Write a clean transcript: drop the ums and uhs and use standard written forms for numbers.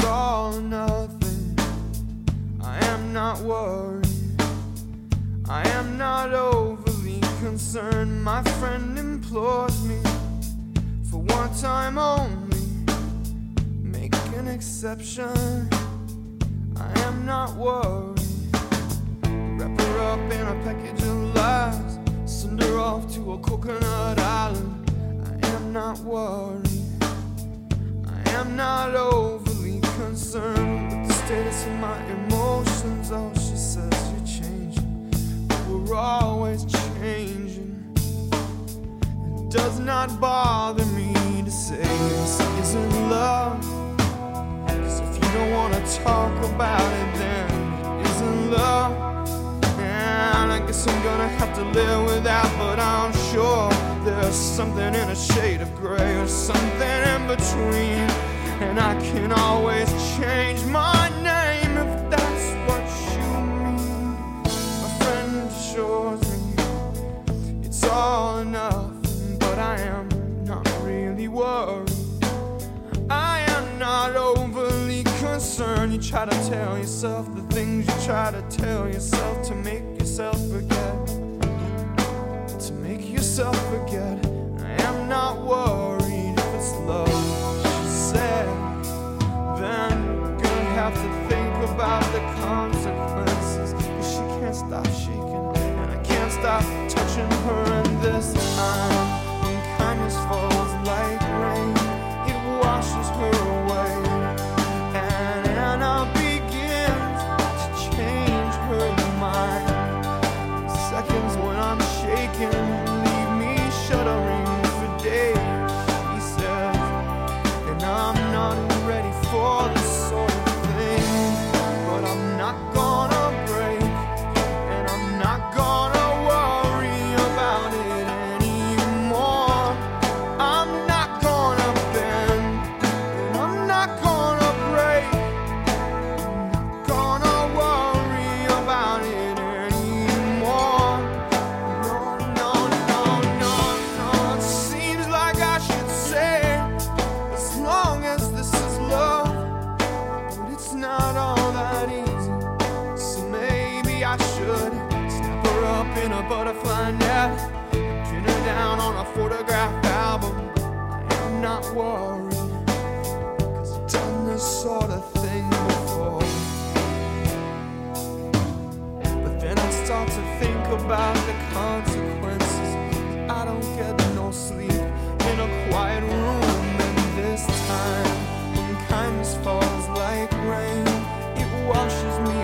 all or nothing. I am not worried, I am not overly concerned. My friend implores me, for one time only, make an exception. I am not worried. Wrap her up in a package of lies, send her off to a coconut island. I am not worried, I am not overly concerned with the status of my emotions. Oh, she says you're changing, but we're always changing. It does not bother me to say this isn't love, 'cause if you don't wanna talk about it, then it isn't love. And I guess I'm gonna have to live with that, but I'm sure there's something in a shade of gray or something in between. And I can always change my name if that's what you mean. My friend assures me it's all enough, but I am not really worried. I am not overly concerned. You try to tell yourself the things you try to tell yourself to make yourself forget. To make yourself forget. I am not worried if it's love, she said. Then you're gonna have to think about the consequences, 'cause she can't stop shaking, and I can't stop touching her. And this time, when kindness falls like rain, it washes her away. And Anna begins to change her mind. Seconds when I'm shaking leave me shuddering for days, she says. And I'm not ready for this sort of thing, but I'm not gonna break, and I'm not gonna worry about it anymore. I'm not gonna bend, and I'm not gonna break. I'm not gonna worry about it anymore. No, no, no, no, no. It seems like I should say, as long as this is love, but it's not all that easy. So maybe I should snap her up in a butterfly net and pin her down on a photograph album. I am not worried, 'cause I've done this sort of thing before. But then I start to think about the consequences. I don't get no sleep in a quiet room, and this time, when kindness falls like rain, it washes me